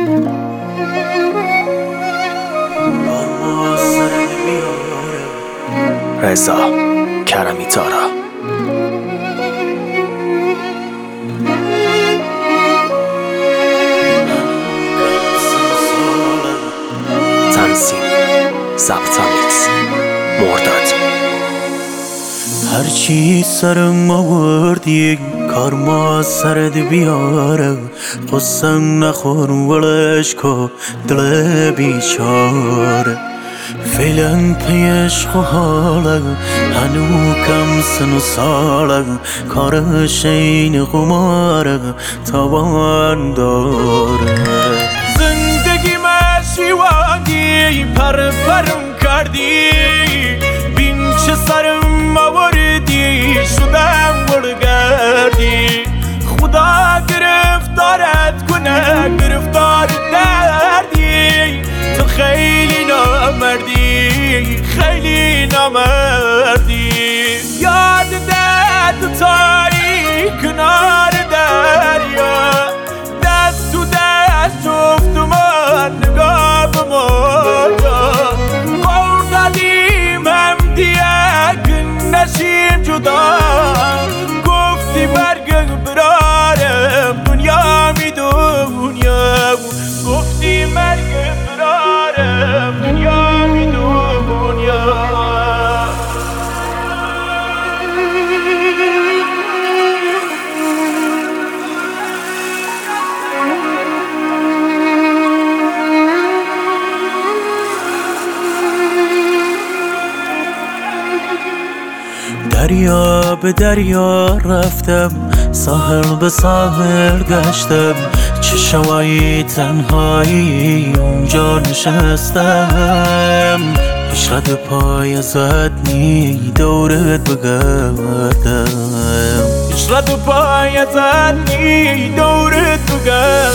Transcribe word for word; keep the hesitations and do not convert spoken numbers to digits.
رضا کرمی تارا. تنظیم ضبط‌آمیز مرداد. هرچی سرم آوردی کار ما سرت بیاره، قسم نخور ولش کو دل بیچاره. فعلا پی عشق و حاله هنو کم سن و ساله، کارش این قماره تاوان داره. زندگی مشیوانی پر پرم کردی، بین چه سرم آوردی شدم برگردی. خدا گرفتارت کنه گرفتار دردی، تو خیلی نامردی خیلی نامردی. یاد دست تایی کنار دریا، دست تو دست جفت من نگاه به مایا. قول دادیم هم دیگه نشیم جدا، گفتی برگم برارم دنیا می دنیا، گفتی مرگم برارم دنیا می دنیا. دریا به دریا رفتم، ساحل به ساحل گشتم، چشمای تنهایی اونجا نشستم. عشرت پای زدنی دورت بگردم، عشرت پای زدنی دورت بگردم.